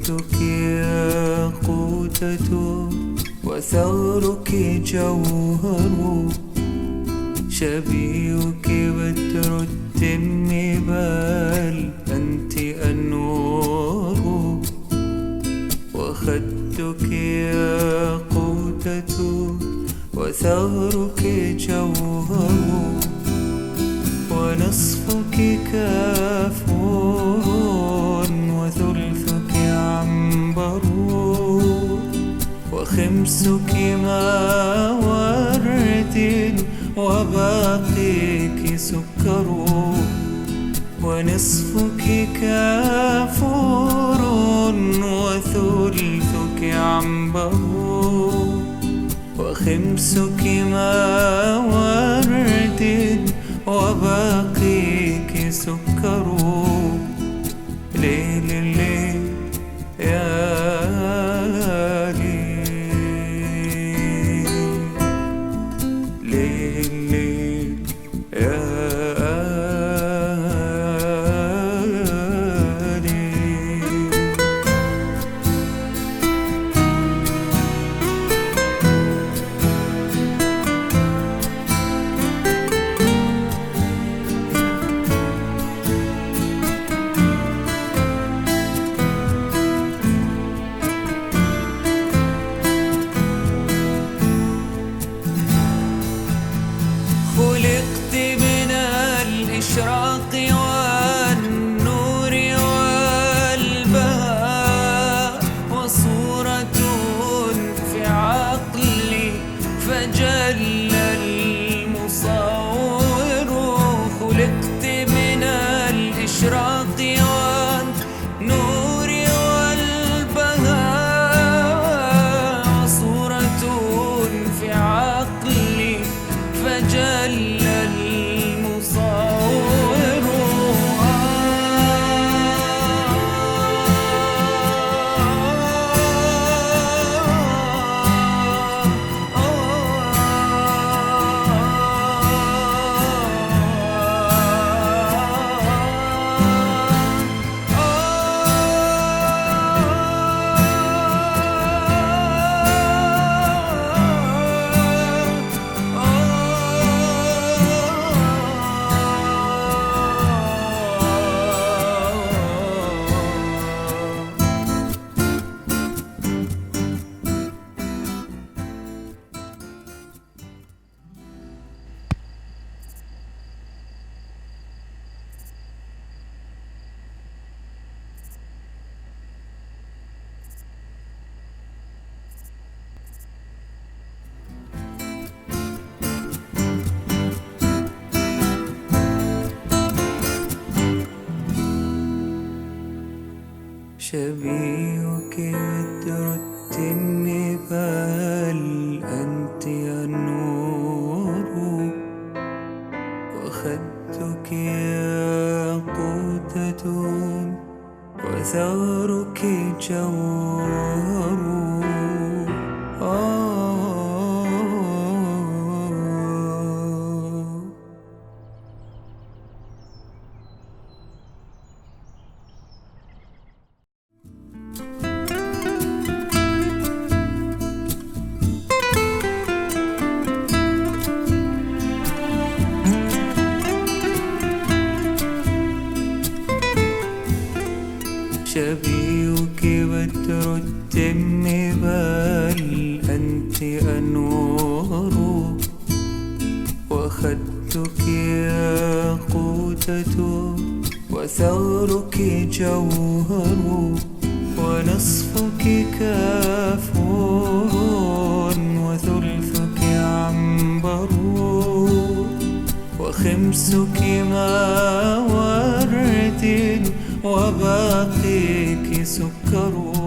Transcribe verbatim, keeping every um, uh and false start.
وخدك ياقوتة وثغرك جوهر، شبيهك بدر التم بل أنت النور. وخدك ياقوتة وثغرك جوهر، ونصفك كافور وثلثك عنبر، وخمسك ما ورد وباقيك سكر، ونصفك كافور وثلثك عنبر، وخمسك ما ورد وباقيك سكر. ليل الليل يا ليل، ليل الليل يا خلقت من الإشراق والنور والبهاء، وصورة في عقلي فجل المصور. خلقت من الإشراق والنور والبهاء، وصورة في عقلي فجل المصور. شبيهك بدر التم بل أنت النور، وخدك ياقوتة وثغرك جوهر. آه شبيهك بدر التم بل أنت النور، وخدك ياقوتة وثغرك جوهر، ونصفك كافور وثلثك عنبر، وخمسك ما ورد وباقيك سكر.